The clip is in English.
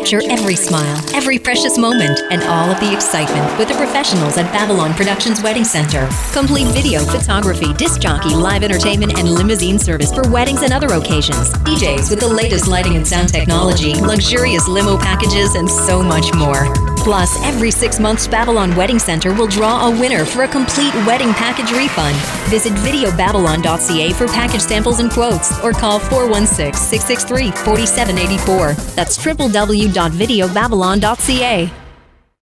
capture every smile, every precious moment, and all of the excitement with the professionals at Babylon Productions Wedding Center. Complete video, photography, disc jockey, live entertainment, and limousine service for weddings and other occasions. DJs with the latest lighting and sound technology, luxurious limo packages, and so much more. Plus, every 6 months, Babylon Wedding Center will draw a winner for a complete wedding package refund. Visit videobabylon.ca for package samples and quotes, or call 416-663-4784. That's www.videobabylon.ca.